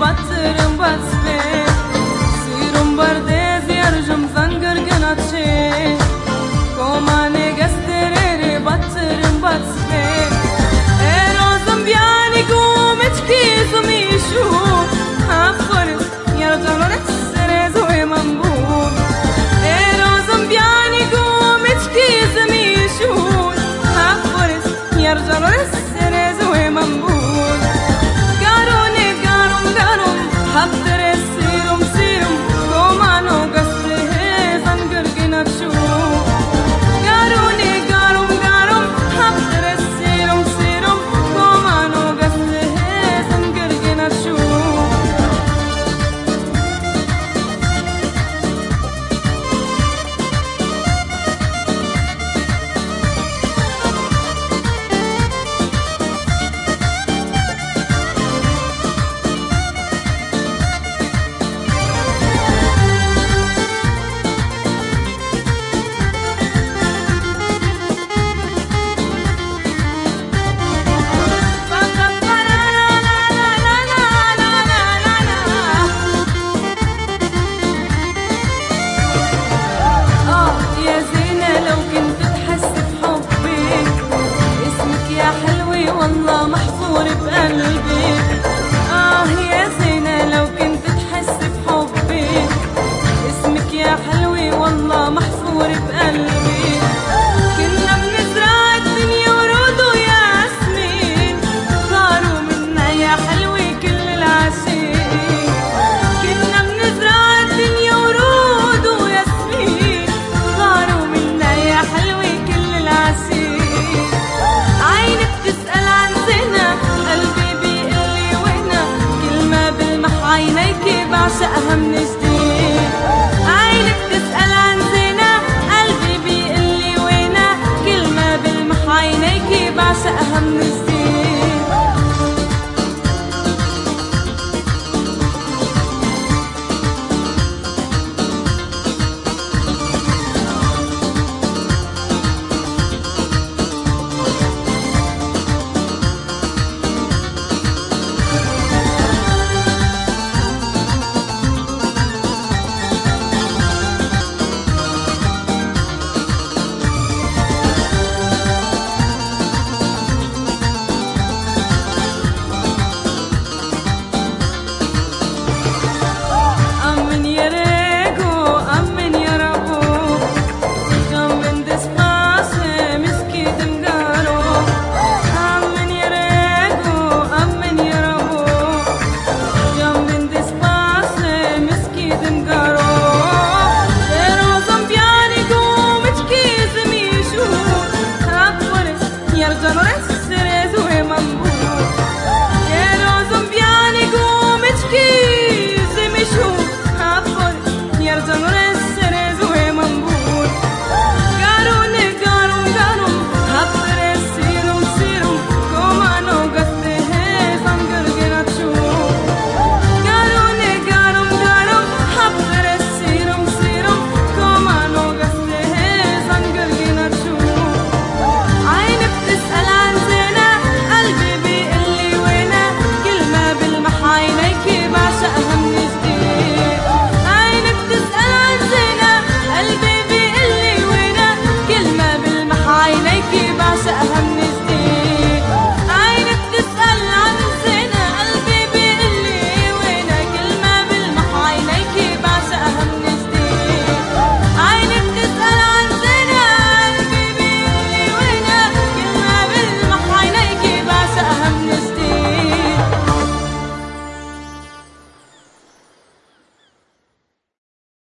batırım batve Sirum bardez yarjım zangır ganaçe Komane gösterere batırım batve Erozum biyani gumeçki zumishu Hafarız yarcan sere zoe mambur Erozum biyani gumeçki zumishu Hafarız yarcan sere zoe mambur Haptere sirum sirum komano gaste zangar ginachu Garuni garum garum haptere sirum sirum komano gaste zangar ginachu والله محفور بقلبي يا زينة لو كنت تحس بحبي اسمك يا حلوي والله محفور بقلبي كنا بنزرع الدنيا ورود وياسمين صاروا منا يا حلوي كل العاشقين كنا بنزرع الدنيا ورود وياسمين صاروا منا يا حلوي كل العاشقين عيني بتسأل قلبي بيقلي وينا كلمة بلمح عينيكي بعشقها من جديد عينك تسأل عن زينة قلبي بيقلي وينا كلمة بلمح عينيكي بعشقها من جديد عينيكي بعشق